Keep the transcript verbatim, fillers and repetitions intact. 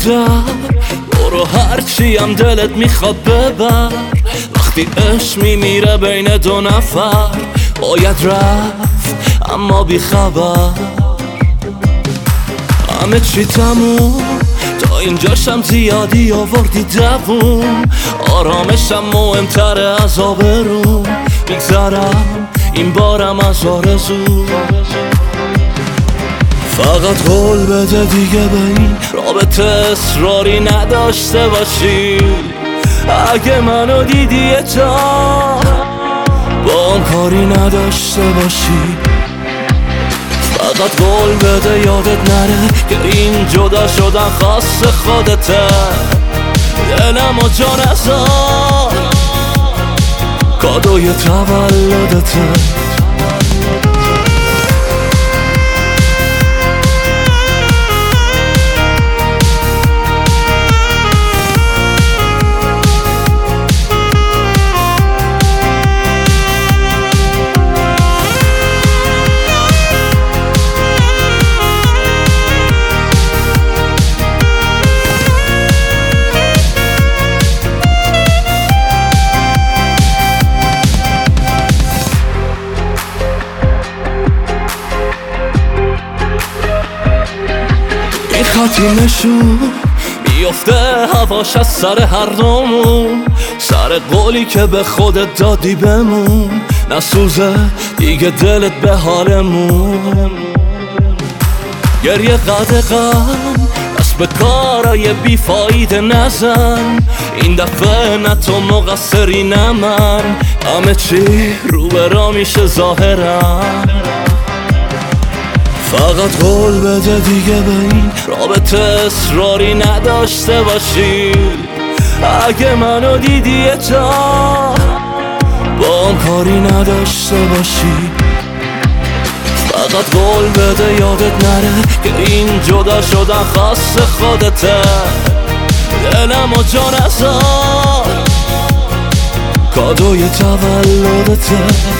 زودتر برو، هرچی هم دلت میخواد ببر. وقتی عشق میمیره بین دو نفر باید رفت اما بی خبر. همه چی تموم، تا اینجاشم زیادی آوردی دووم. آرامشم مهمتره از آبروم، میگذرم این بارم از آرزو. فقط قول بده دیگه به این رابطه اصراری نداشته باشی. اگه منو دیدی یه جا با هم کاری نداشته باشی. فقط قول بده یادت نره که این جدا شدن خاص خودته. دلم و جا نذار کادوی تولدته. خطی نشون میفته هواش از سر هر دومون. سر قولی که به خودت دادی بمون، نسوزه دیگه دلت به حالمون. گریه قدقم دست به کارای بیفایده نزن. این دفعه نه تو مقصری نه من، همه چی رو به را میشه ظاهرم. فقط قول بده دیگه به این رابطه اصراری نداشته باشی. اگه منو دیدی یه جا با هم کاری نداشته باشی. فقط قول بده یادت نره که این جدا شدن خاص خودته. دلم و جا نذار کادوی تولدته.